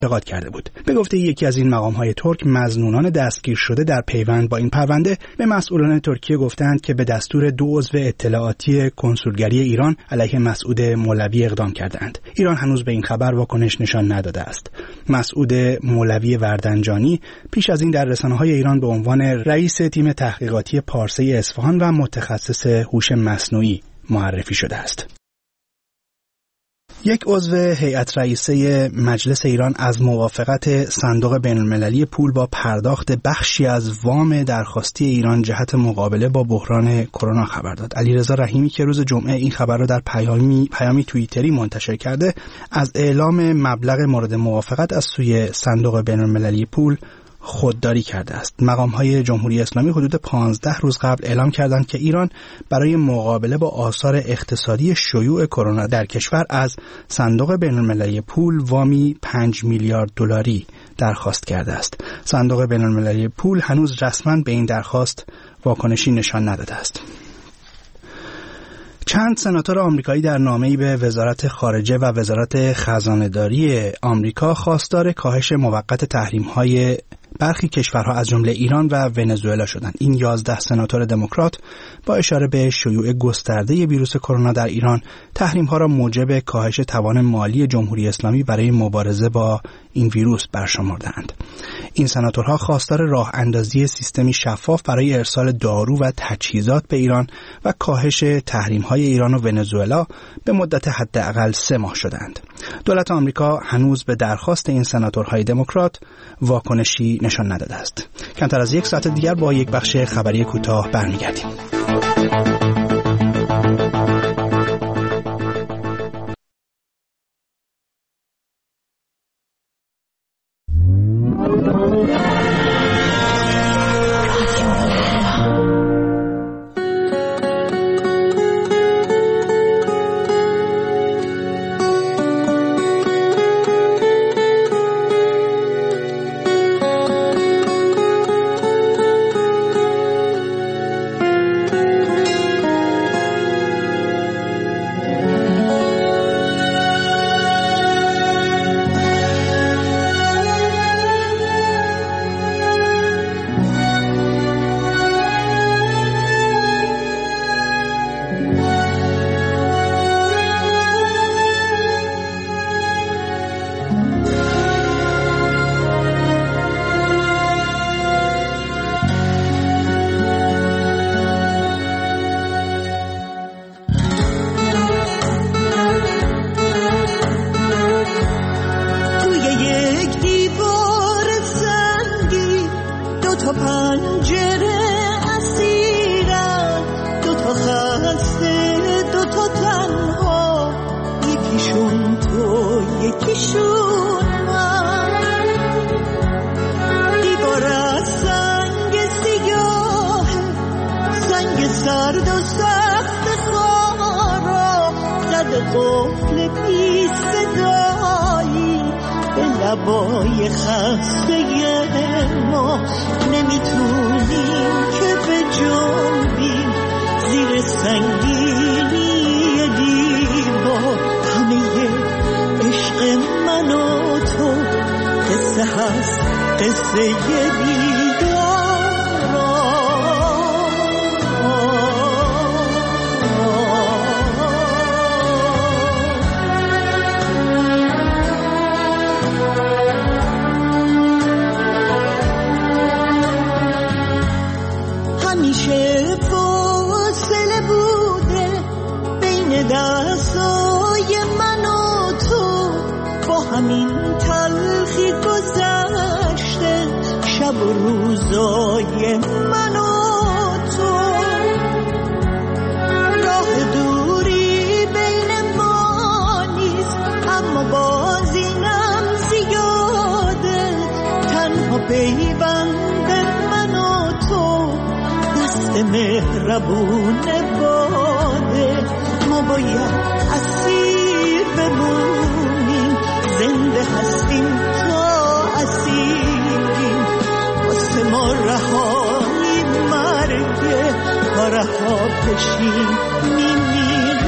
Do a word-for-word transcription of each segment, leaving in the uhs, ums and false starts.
انتقاد کرده بود. به گفته یکی از این مقام‌های ترک، مظنونان دستگیر شده در پیوند با این پرونده به مسئولان ترکیه گفتند که به دستور دو عضو اطلاعاتی کنسولگری ایران علیه مسعود مولوی اقدام کردند. ایران هنوز به این خبر واکنش نشان نداده است. مسعود مولوی وردنجانی پیش از این در رسانه‌های ایران به عنوان رئیس تیم تحقیقاتی پارسه اصفهان و متخصص هوش مصنوعی معرفی شده است. یک عضو هیئت رئیسه مجلس ایران از موافقت صندوق بین‌المللی پول با پرداخت بخشی از وام درخواستی ایران جهت مقابله با بحران کرونا خبر داد. علیرضا رحیمی که روز جمعه این خبر را در پیامی پیامی توییتری منتشر کرده، از اعلام مبلغ مورد موافقت از سوی صندوق بین‌المللی پول خودداری کرده است. مقام‌های جمهوری اسلامی حدود پانزده روز قبل اعلام کردند که ایران برای مقابله با آثار اقتصادی شیوع کرونا در کشور از صندوق بین‌المللی پول وامی پنج میلیارد دلاری درخواست کرده است. صندوق بین‌المللی پول هنوز رسما به این درخواست واکنشی نشان نداده است. چند سناتور آمریکایی در نامه‌ای به وزارت خارجه و وزارت خزانه‌داری آمریکا خواستار کاهش موقت تحریم‌های برخی کشورها از جمله ایران و ونزوئلا شدند. این یازده سناتور دموکرات با اشاره به شیوع گسترده ویروس کرونا در ایران تحریم‌ها را موجب کاهش توان مالی جمهوری اسلامی برای مبارزه با این ویروس برشمردند. این سناتورها خواستار راه اندازی سیستمی شفاف برای ارسال دارو و تجهیزات به ایران و کاهش تحریم‌های ایران و ونزوئلا به مدت حداقل سه ماه شدند. دولت آمریکا هنوز به درخواست این سناتورهای دموکرات واکنشی نشان نداده است. کمتر از یک ساعت دیگر با یک بخش خبری کوتاه برمیگردیم.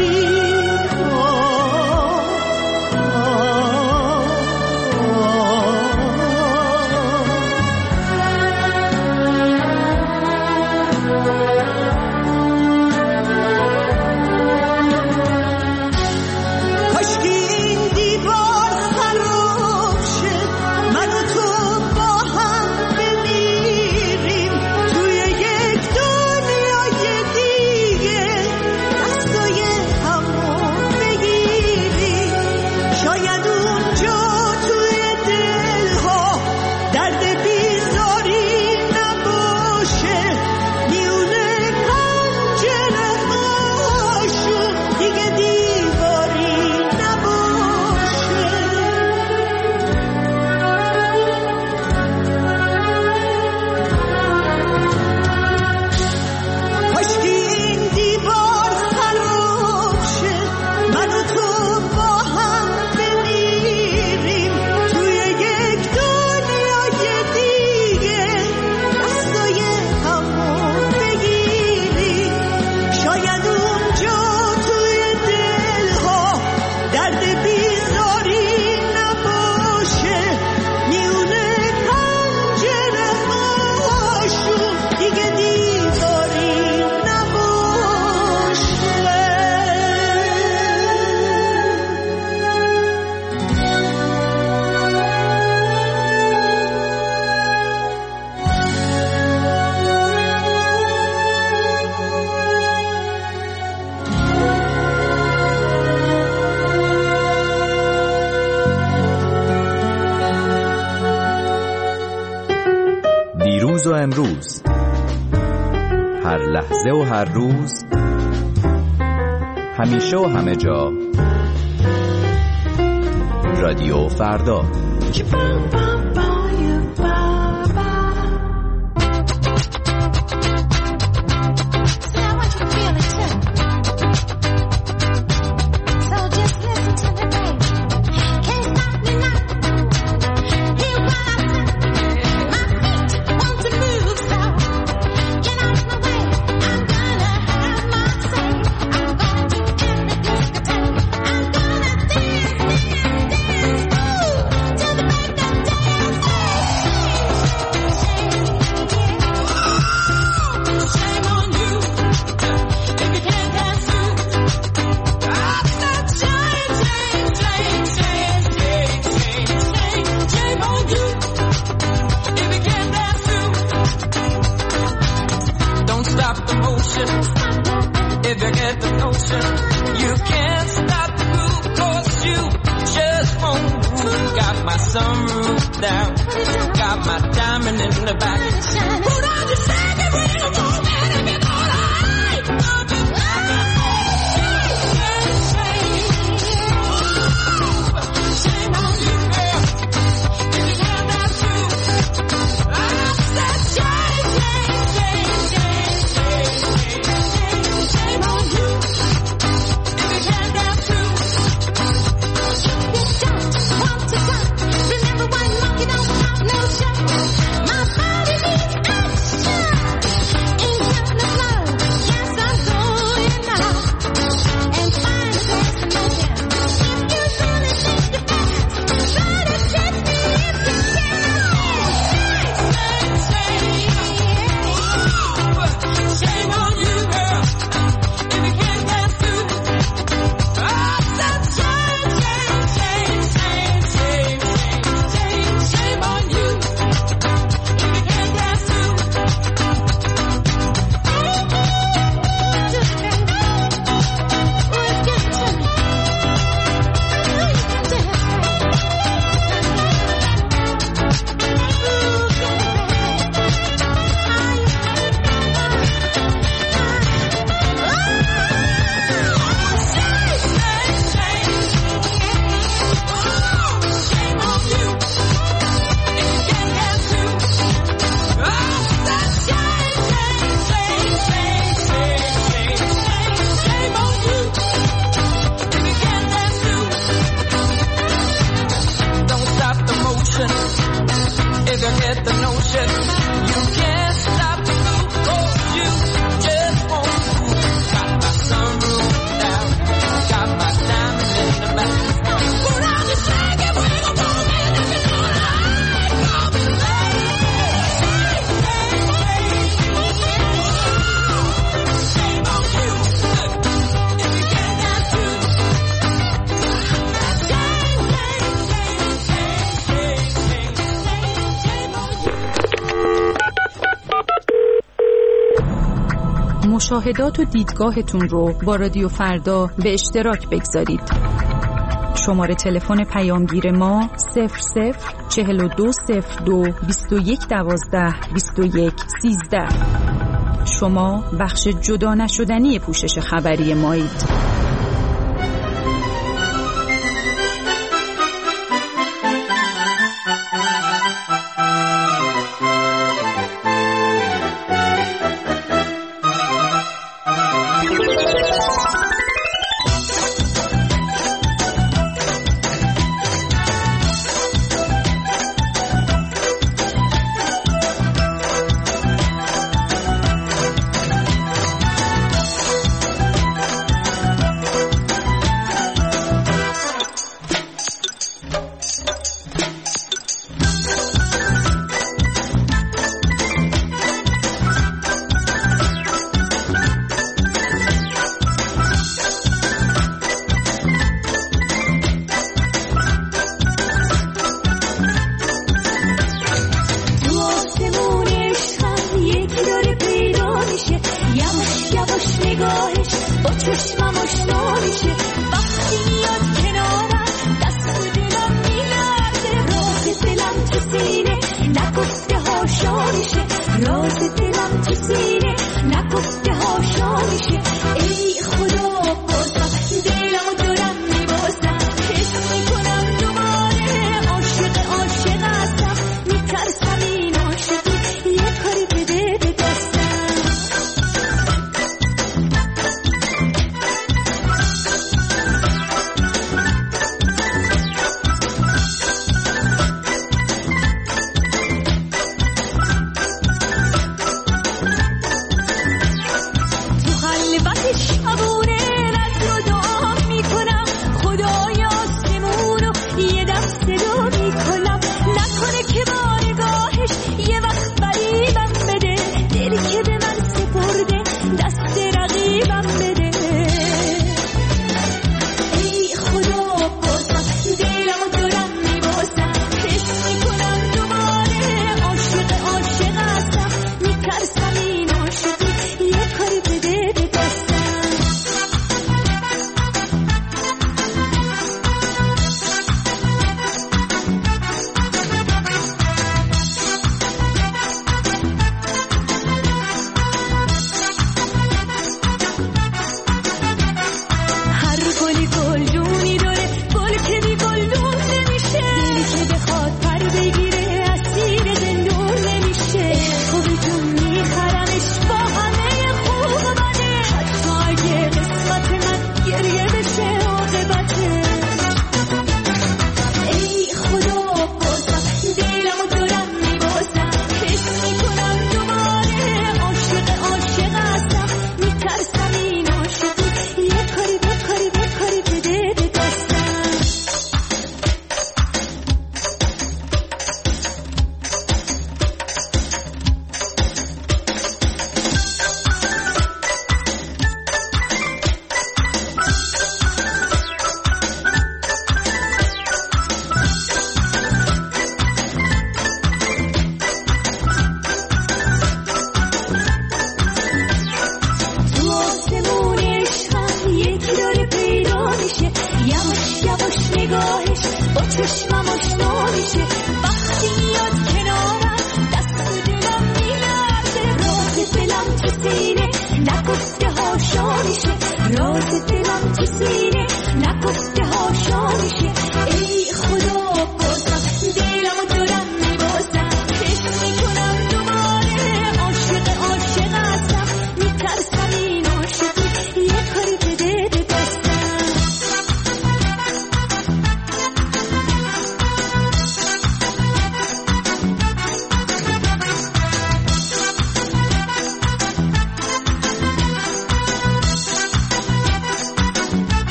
Oh دیروز و امروز، هر لحظه و هر روز، همیشه و همه جا، رادیو فردا. مشاهدات و دیدگاهتون رو با رادیو فردا به اشتراک بگذارید. شماره تلفن پیامگیر ما صفر صفر چهل و دو صفر دو بیست و یک دوازده بیست و یک سیزده. شما بخش جدا نشدنی پوشش خبری مایید.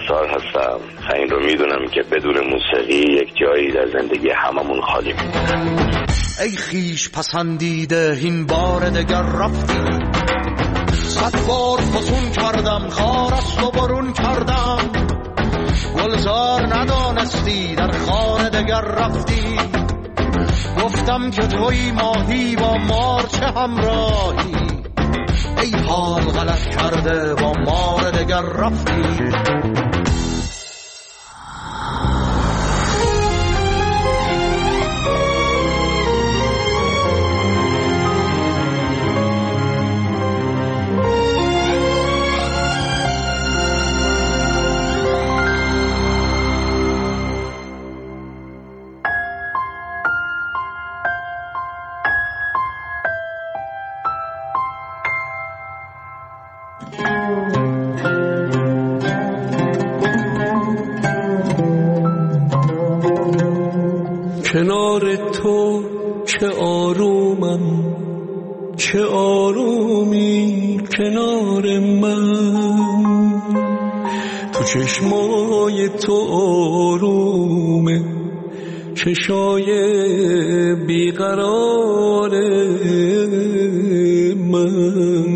پارسال هستم و این رو میدونم که بدون موسیقی یک جایی در زندگی هممون خالی میمونه. ای خیش پسندیده این بار دگر رفتی، صد بار فسون کردم خار است و برون کردم، گلزار ندانستی در خانه دگر رفتی، گفتم که توی ماهی با مار چه همراهی، ای حال غلط کرده با مار دگر رفتی. کنار تو چه آرومم، چه آرومی کنار من، تو چشمای تو آرومه، چشای بیقرار من.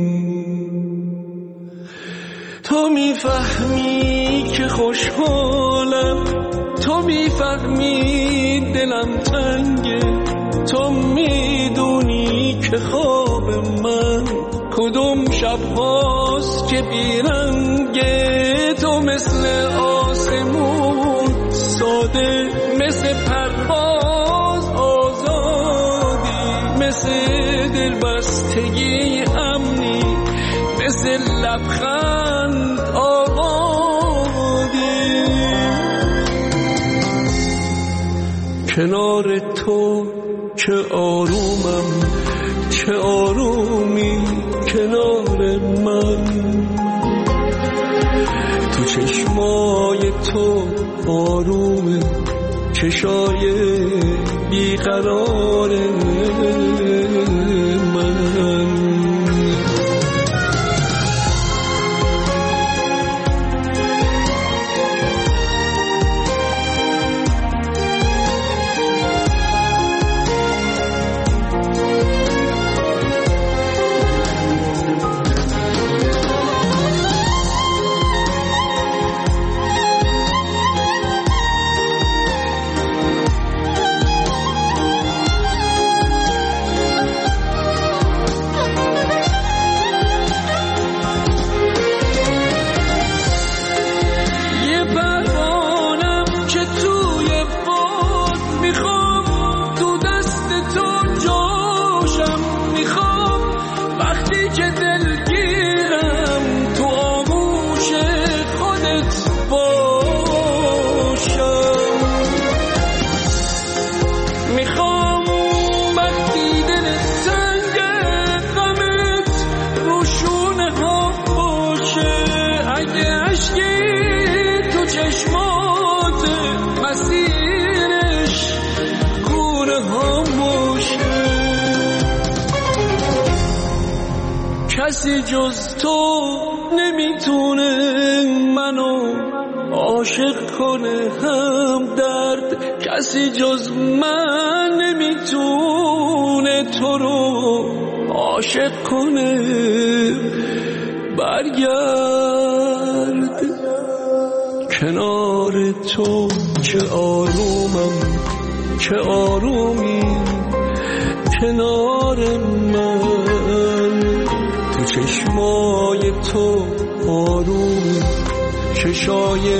تو میفهمی که خوشحالم، تو میفهمی دلم تنگه، تو میدونی که خواب من کدوم شب هاست که بیرنگه، تو مثل آسمون ساده، مثل پرواز آزادی، مثل دلبستگی امنی، مثل لبخند آبادی. کنار تو چه آرومم، چه آرومی کنار من، تو چشمای تو آرومه، چشای بیقرار من. کسی جز تو نمیتونه منو عاشق کنه هم درد، کسی جز من نمیتونه تو رو عاشق کنه. برگرد کنار تو چه آرومم، چه آرومی کنار من، تو چشمای تو آروم، چشای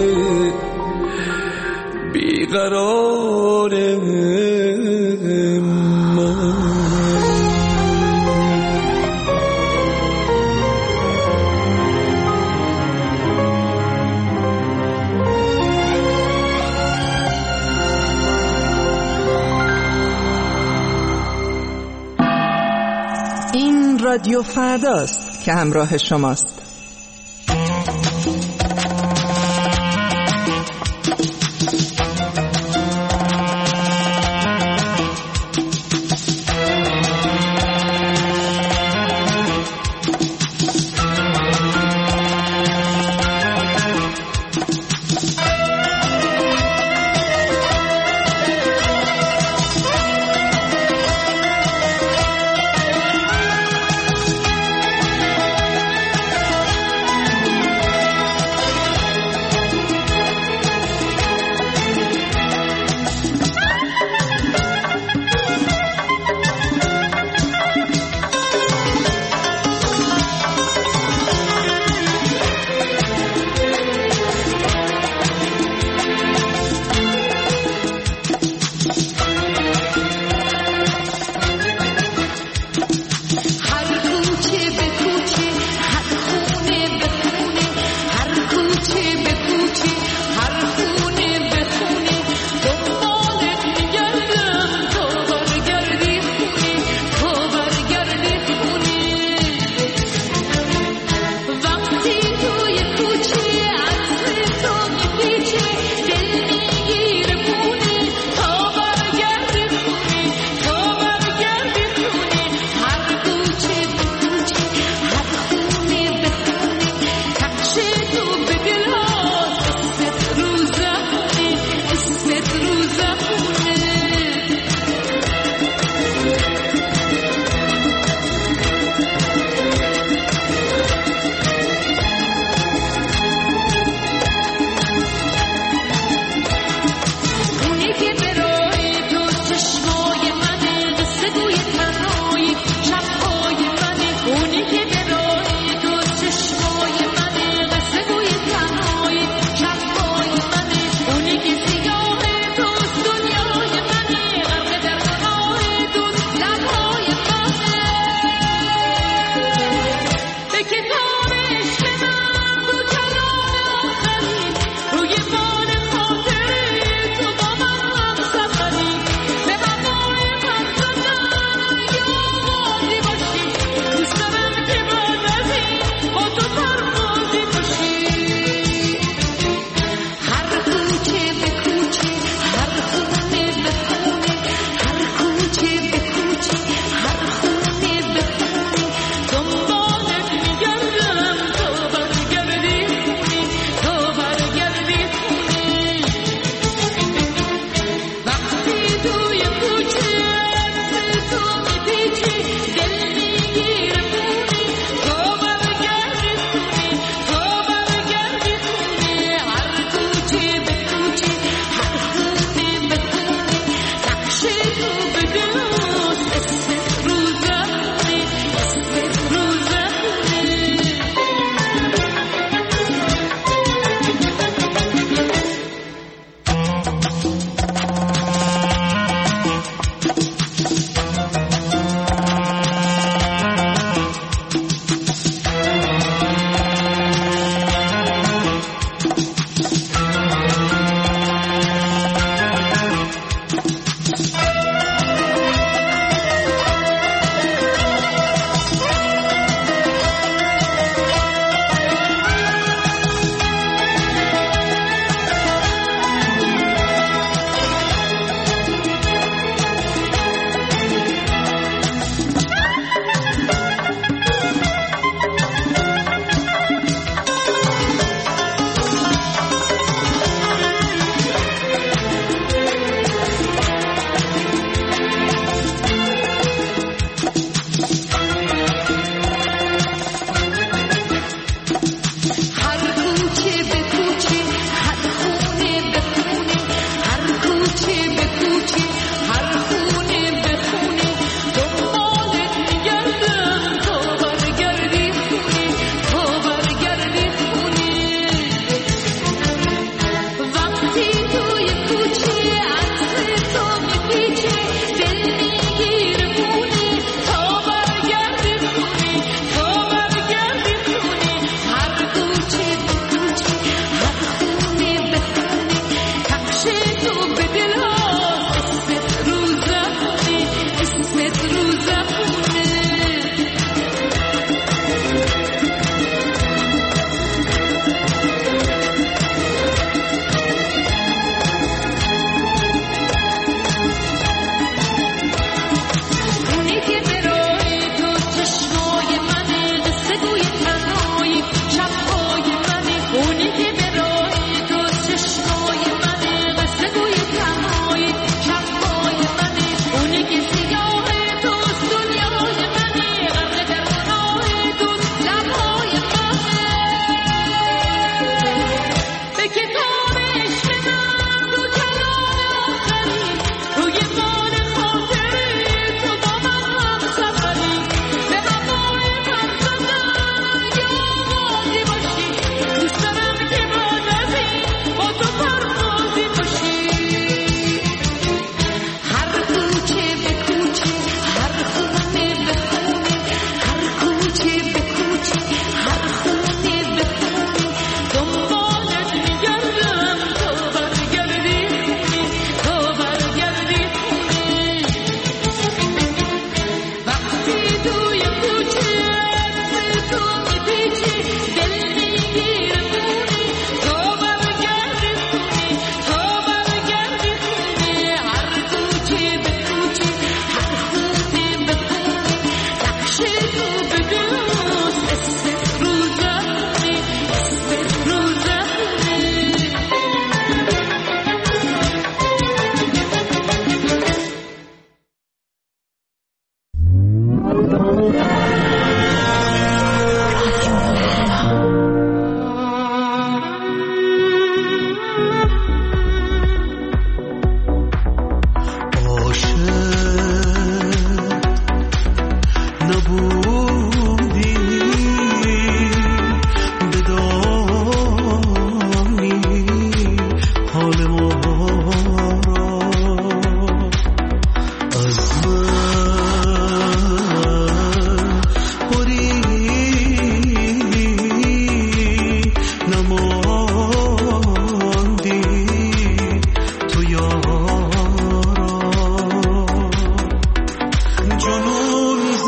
بیقرار من. این رادیو فرداست که همراه شماست.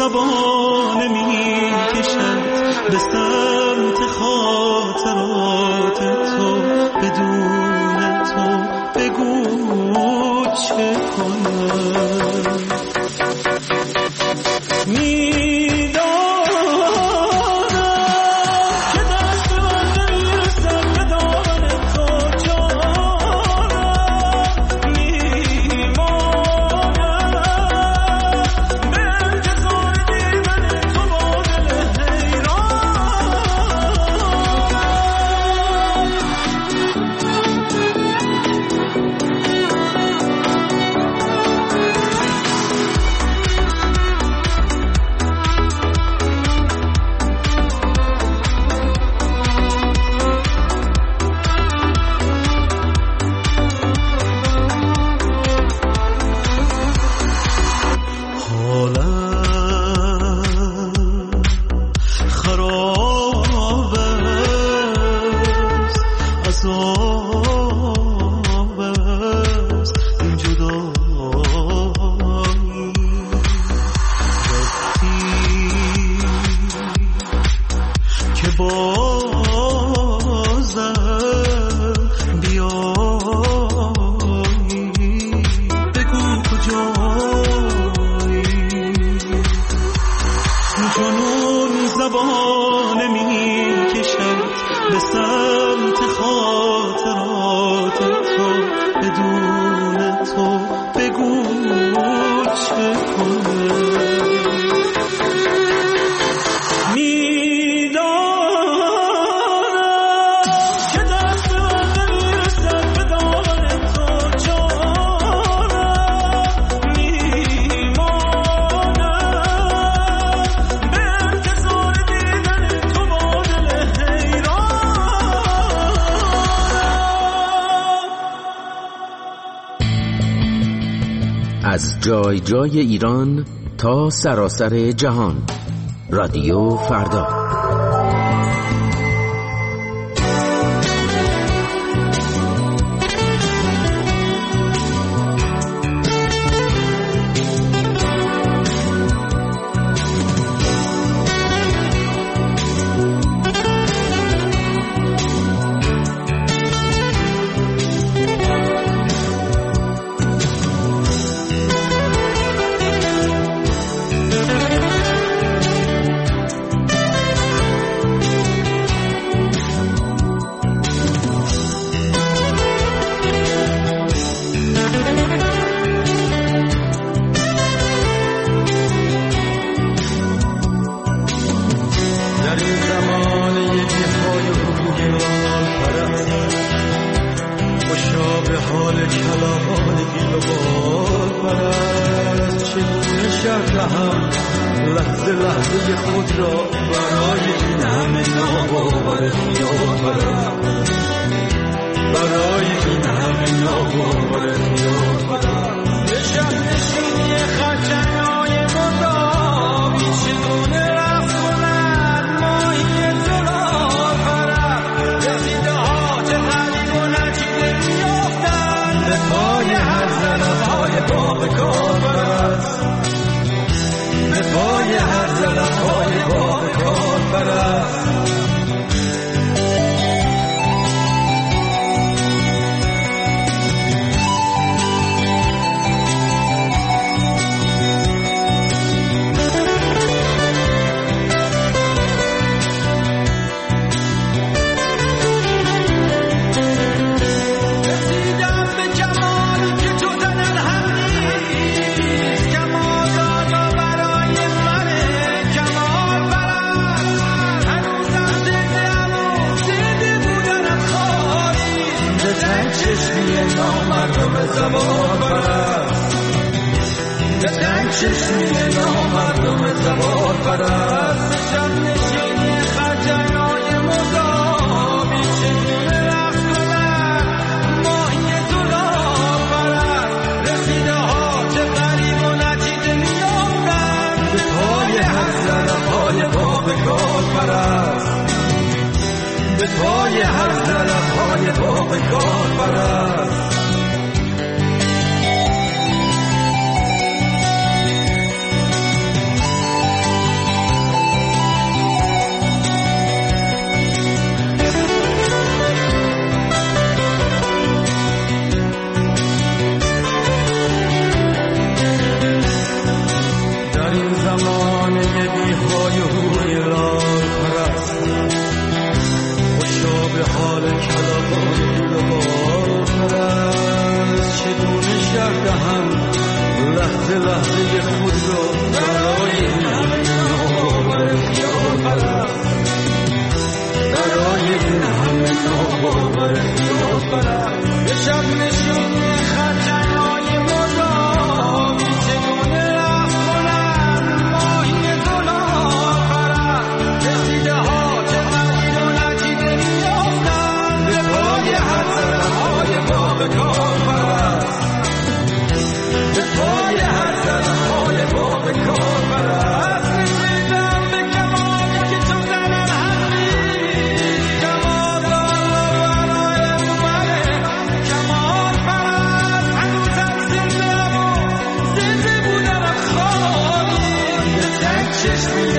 زبان می کشد به سمت خاطرات تو، بدون تو بگو چه کنم. از جای جای ایران تا سراسر جهان، رادیو فردا. لحظه لحظه خود را برای این همه ناباور خیال برم، برای این همه ناباور خیال برم. به شب نشینی خرچنگ‌های مداوی چگونه رفت کند ماهی زلال برم. رسیده ها چه غریب و نچیده میافتند به پای هر زلف‌های باغ کار برست، به پای هر زلف‌های باغ کار برست. زبان پرست، به تنگ چشمی نامردم زبان پرست. به شب نشینی خرچنگ‌های مداوی چگونه رقص کند ماهی زلال پرست. رسیده ها چه غریب و نچیده میافتند به پای هر زلف‌های باغ کار پرست، به پای هر زلف‌های باغ کار پرست.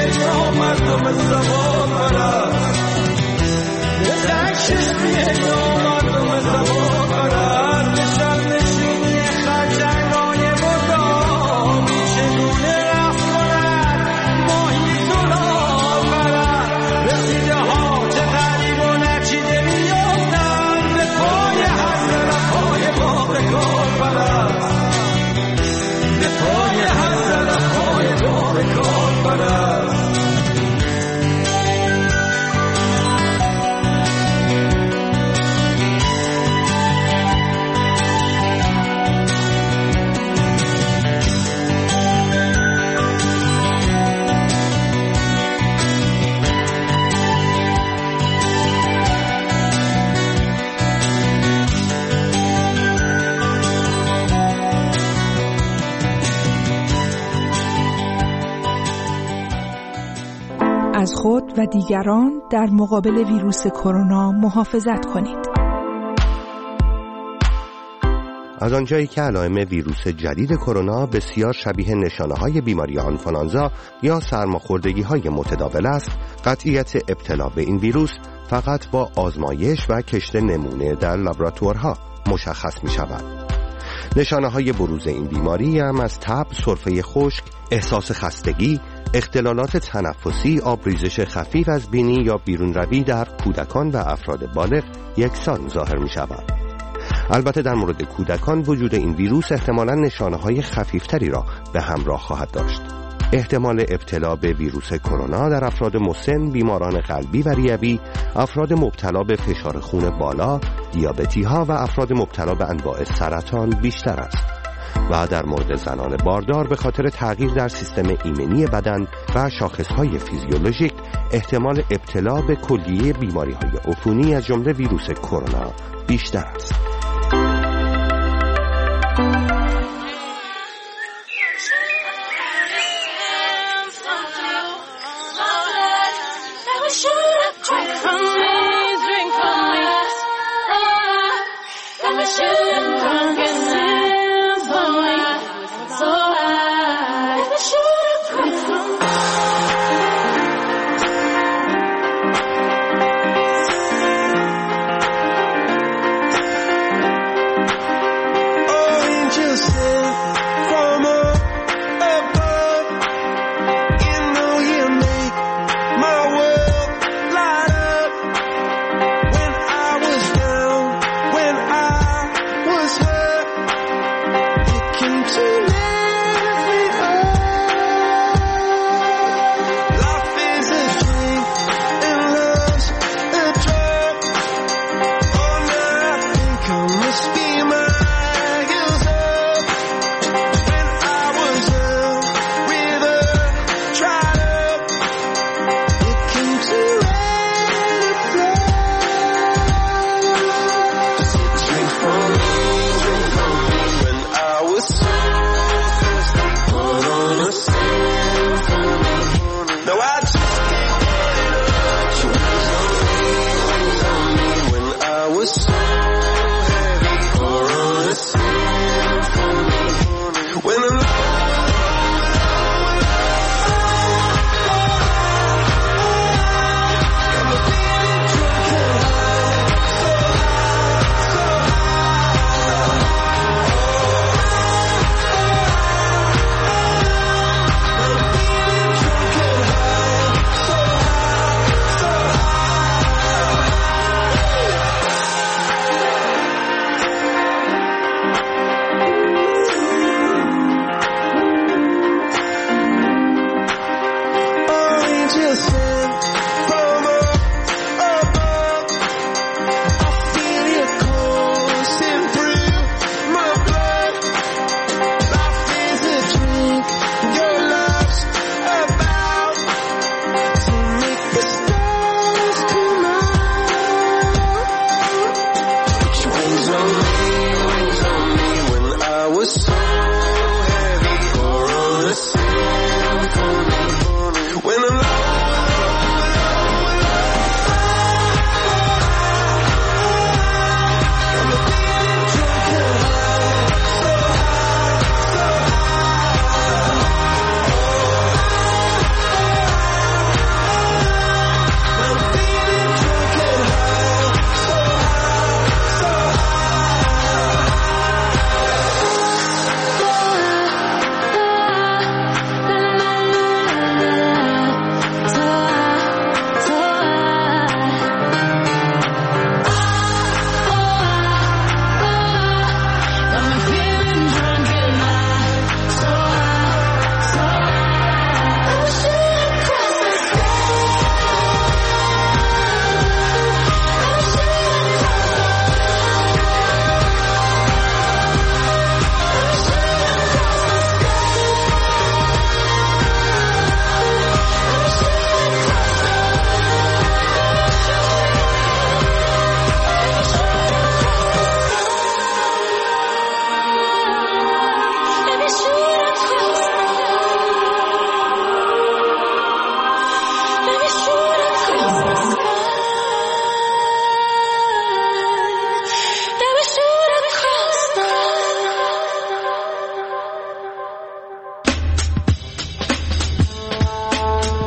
مردم زبان پرست در چشمی مردم زبان پرست نشان نشینی خرچنگای مدام چگونه رفت کند ماهی زلال پرست رسیده ها چه غریب و نچیده میافتند به پای حسن پای باغ کار پرست به پای حسن پای باغ کار پرست. از خود و دیگران در مقابل ویروس کرونا محافظت کنید. از آنجایی که علائم ویروس جدید کرونا بسیار شبیه نشانه‌های بیماری آنفولانزا یا سرماخوردگی‌های متداول است، قطعیت ابتلا به این ویروس فقط با آزمایش و کشت نمونه در لابراتوارها مشخص می‌شود. نشانه‌های بروز این بیماری هم از تب، سرفه خشک، احساس خستگی، اختلالات تنفسی، آبریزش خفیف از بینی یا بیرون روی در کودکان و افراد بالغ یکسان ظاهر می شود. البته در مورد کودکان وجود این ویروس احتمالاً نشانه‌های خفیفتری را به همراه خواهد داشت. احتمال ابتلا به ویروس کرونا در افراد مسن، بیماران قلبی و ریوی، افراد مبتلا به فشار خون بالا، دیابتی‌ها و افراد مبتلا به انواع سرطان بیشتر است. و در مورد زنان باردار به خاطر تغییر در سیستم ایمنی بدن و شاخصهای فیزیولوژیک احتمال ابتلا به کلیه بیماری‌های عفونی از جمله ویروس کرونا بیشتر است.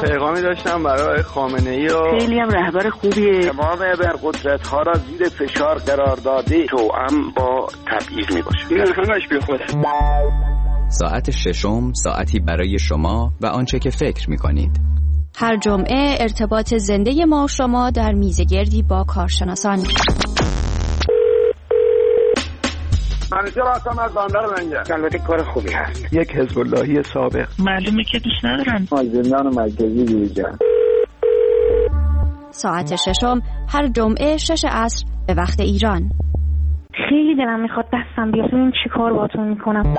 پیغامی داشتم برای خامنه‌ای و خیلی هم رهبر خوبیه. تمام ابرقدرت‌ها را زیر فشار قرار داده توأم با تبعیض میباشه. این همش بی خوده. ساعت ششم ساعتی برای شما و آنچه که فکر می‌کنید. هر جمعه ارتباط زنده ما و شما در میزگردی با کارشناسان. منیجر هستم از بندر منجر. البته کار خوبی هست. یک حزب اللهی سابق. معلومه که دوست ندارن. زندان مرکزی دیویجان. ساعت ششم هر جمعه شش عصر به وقت ایران. خیلی دلم میخواد دستم بیاد ببینم چی کار باهاتون میکنم.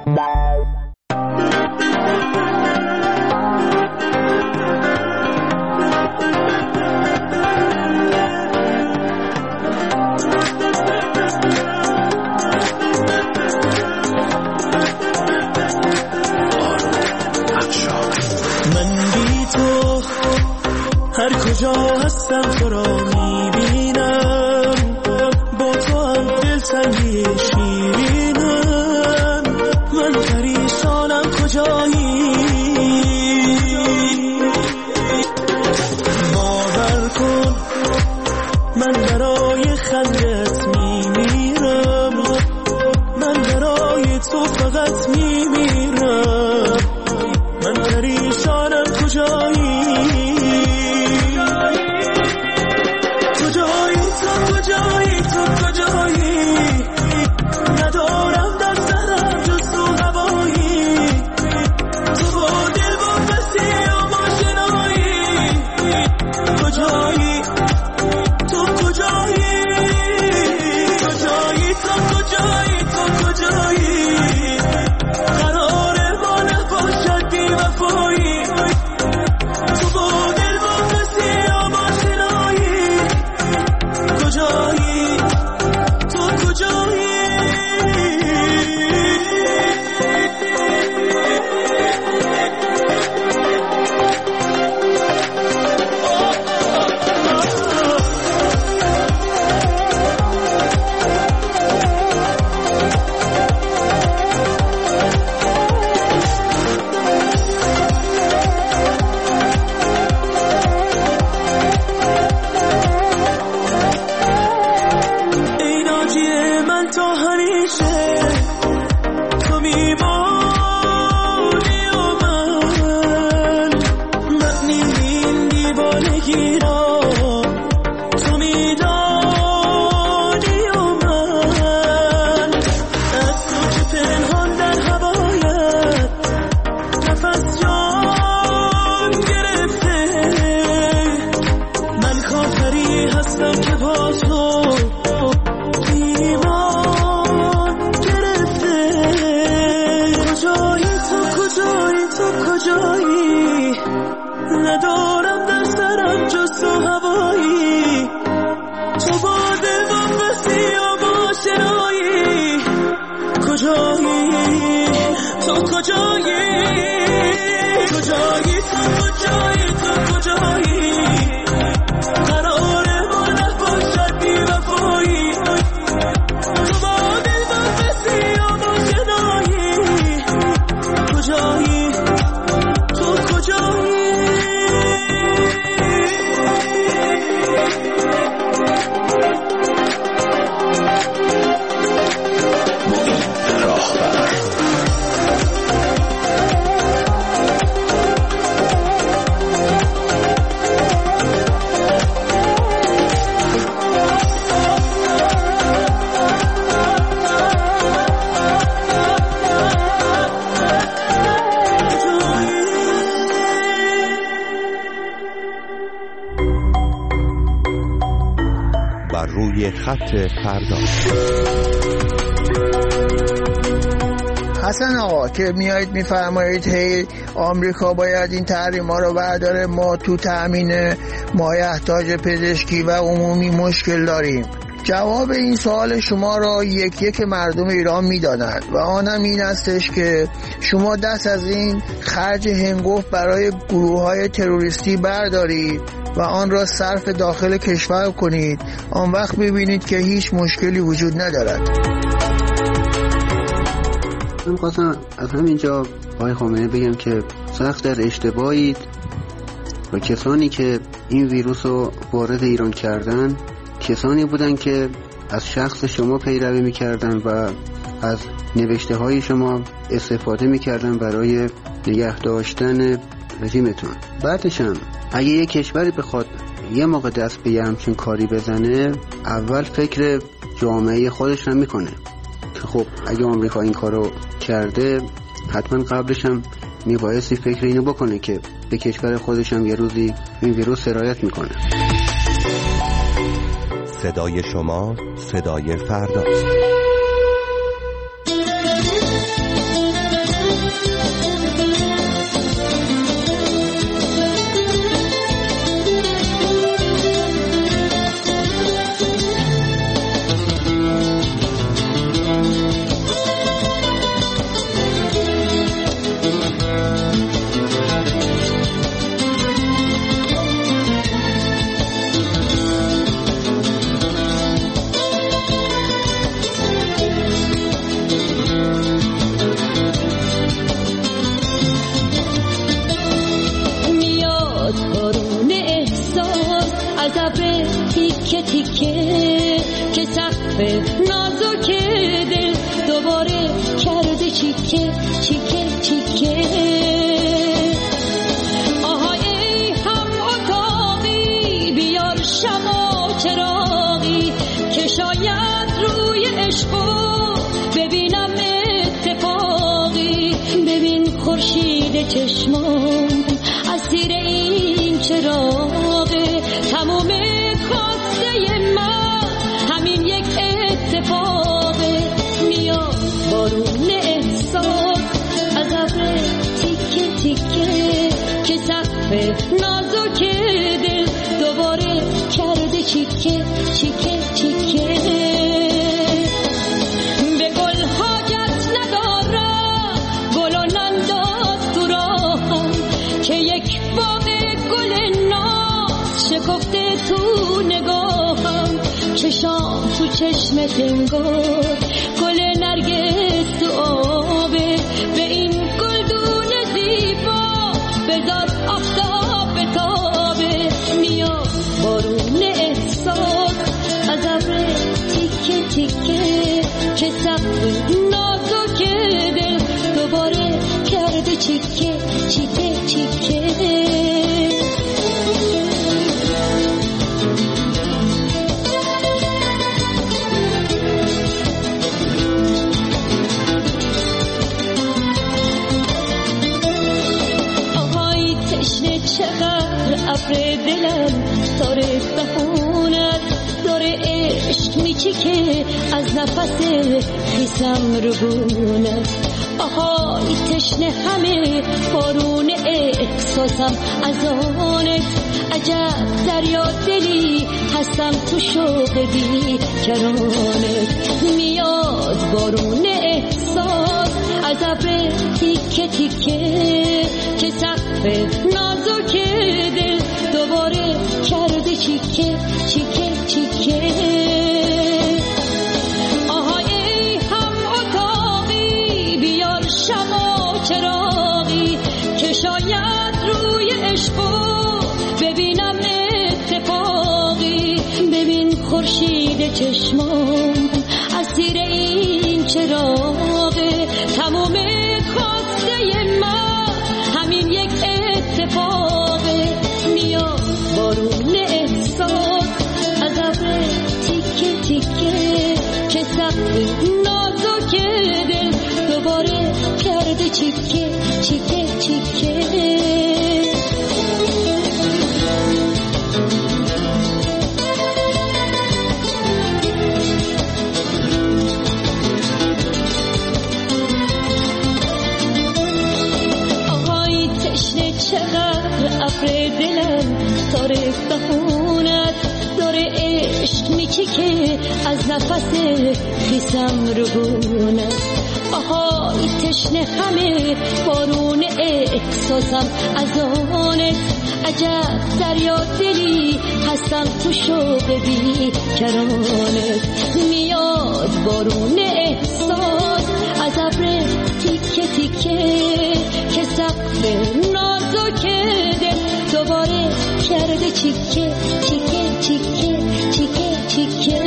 هر کجا هستم تو را میبینم، با تو هم دلتنگی شیرینم. من پریشانم کجایی، باور کن من برای خندت میمیرم، من برای تو فقط میمیرم. من پریشانم کجایی، کجایی تو کجایی، ندارم در سرم جز تو هوایی. تو با دل با مسیح و آشنایی، کجایی تو کجایی، کجایی تو کجایی تو کجایی. قراره ما نباشد بی وفایی، تو با دل با مسیح و آشنایی، کجایی تو کجایی. ندارم در سرم جز تو هوایی، تو با دل با مسیح و با شنایی. کجایی تو کجایی، کجایی تو کجایی تو کجایی. قراره ما نباشد بی وفایی، تو با دل با مسیح و با شنایی. کجایی تو کجایی. روی خط فردا. حسن آقا که میایید میفرمایید هی آمریکا باید این تحریما رو برداره، ما تو تأمین مایحتاج پزشکی و عمومی مشکل داریم. جواب این سوال شما را یک یک مردم ایران میدانند و آنم این استش که شما دست از این خرج هنگفت برای گروه‌های تروریستی بردارید و آن را صرف داخل کشور کنید، آن وقت ببینید که هیچ مشکلی وجود ندارد. من خواستم از همینجا آقای خامنه‌ای بگم که سخت در اشتباهید و کسانی که این ویروس رو وارد ایران کردن کسانی بودن که از شخص شما پیروی میکردن و از نوشته های شما استفاده میکردن برای نگه داشتن رژیمتون. بعدش هم اگه یک کشوری بخواد یه موقع دست به یه همچین کاری بزنه، اول فکر جامعه خودش هم میکنه که خب اگه آمریکا این کارو کرده حتما قبلش هم میبایستی فکر اینو بکنه که به کشور خودش هم یه روزی این ویروس سرایت میکنه. صدای شما صدای فرداست. چشمام اسیر این چراغه، تمام خواسته من همین یک اتفاقه. میاد بارون احساس از ابر تیکه تیکه که سقف نازک دل دوباره کرده چیکه چیکه چیکه. به گل حاجت ندارم گل و ننداز تو راهم که یک باغ گل ناز شکفته تو نگاهم. چشام تو چشم تنگار گل نرگس تو آبه، به این گلدون زیبا بذار آفتاب بتابه. میاد بارون احساس از ابر تیکه تیکه که سقف نازک دل دوباره کرده چیکه چیکه چیکه. آهای تشنه چقدر ابر دلم تاره دهونت داره عشق میچیکه از نفس خیسم رو گونت. آهای تشنه همه بارون احساسم از آنت، عجب دریا دلی هستم تو شوق بی کرانت. میاد بارون احساس از ابر تیکه تیکه که سقف نازک دل دوباره کرده چیکه چیکه چیکه. آهای ای هم اتاقی بیار شمع و چراغی که شاید روی عشقو ببینم اتفاقی. ببین خورشید چشمام اسیر این چراغه، تمام خواسته من همین یک اتفاقه. میاد بارون احساس از ابر تیکه تیکه که سقف نازک دل دوباره کرده چیکه چیکه چیکه. آهای تشنه چقدر ابر دلم تاره دهونت داره عشق میچیکه از نفس خیسم رو گونت. آهای تشنه همه بارون احساسم از آنت، عجب دریا دلی هستم تو شوق بی کرانت. میاد بارون احساس از ابر تیکه تیکه که سقف نازک دل دوباره چیکه چیکه چیکه چیکه چیکه.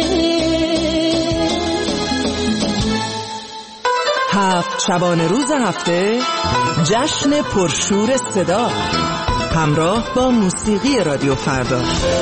هفت شبانه روز هفته جشن پرشور صدا همراه با موسیقی رادیو فردا.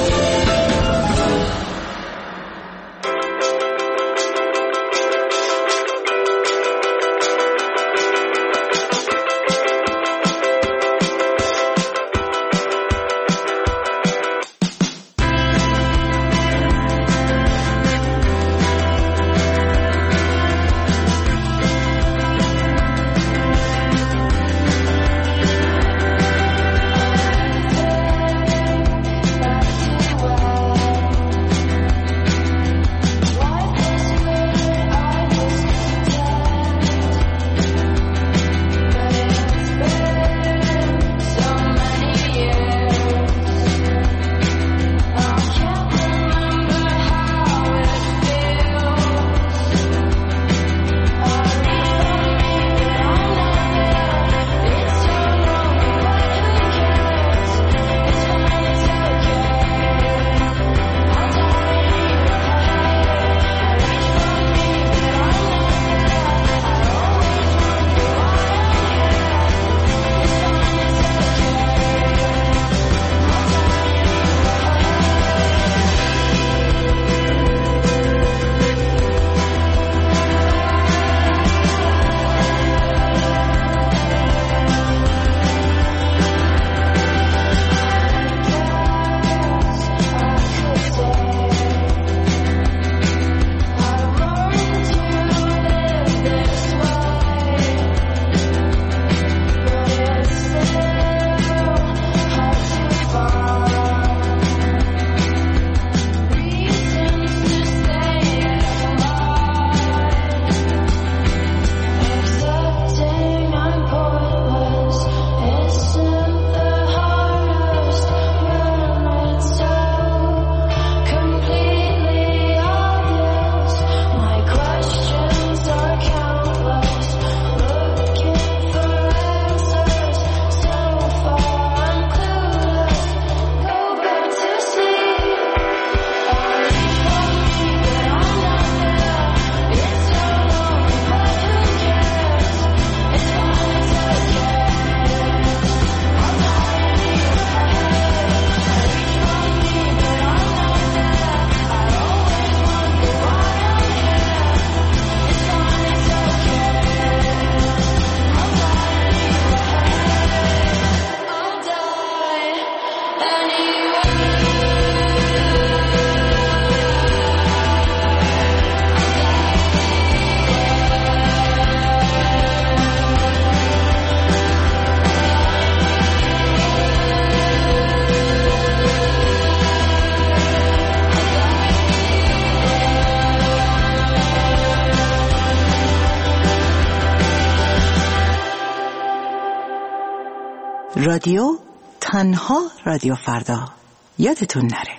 رادیو تنها رادیو فردا، یادتون نره.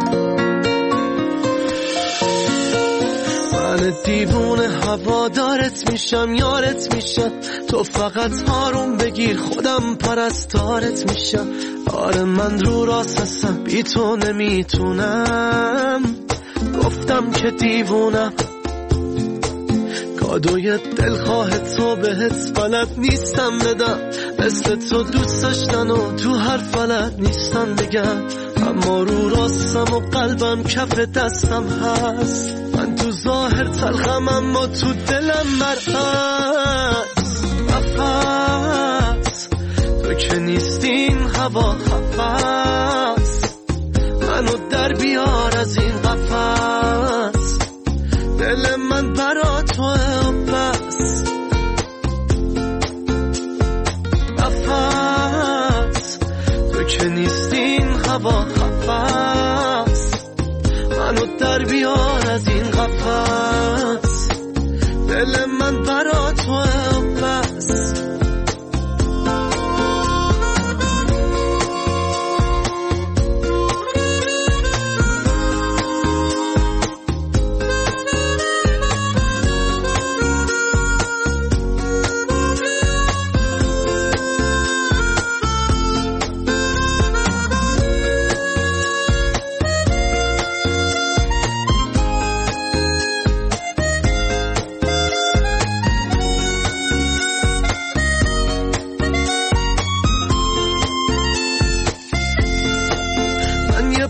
من دیوونه هوادارت میشم، یارت میشم، تو فقط آروم بگیر خودم پرستارت میشم. آره من رو راستم، بی تو نمیتونم، گفتم که دیوونم. کادوی دلخواه تو بهت بلد نیستم بدم، مثل تو دوست داشتن و تو هر فلد نیستم بگم. اما رو راستم و قلبم کف دستم هست. من تو ظاهر تلخم اما تو دلم مرهست. نفس تو که نیستین هوا هفت، منو در بیار از این قفس. دل من برا توه و بس. نفس تو که نیستین هوا هفت، منو در بیار از این قفس. دل من برا توه و بس.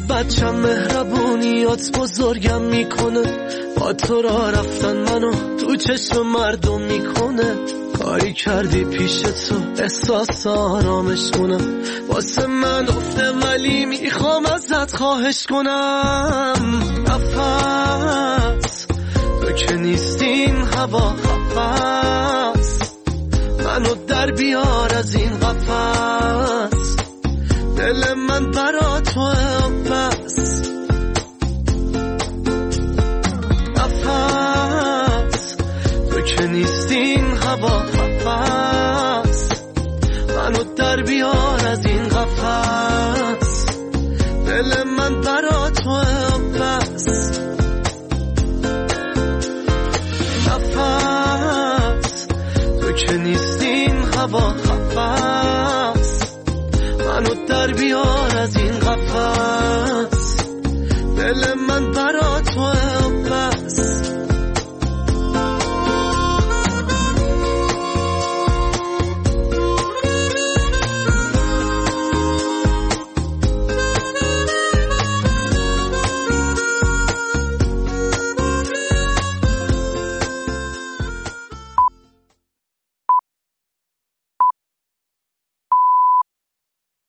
بچم مهربونیات بزرگم میکنه، با تو را رفتن منو تو چشم مردم میکنه. کاری کردی پیش تو احساس آرامش کنم، واسه من افته ولی میخوام ازت خواهش کنم. نفس تو که نیستین هوا خفص، منو در بیار از این قفس، دل من برا تو بس. نفس تو که نیستین هوا خفص، منو در بیار از این قفس، دل من برا تو بس. نفس تو که نیستین هوا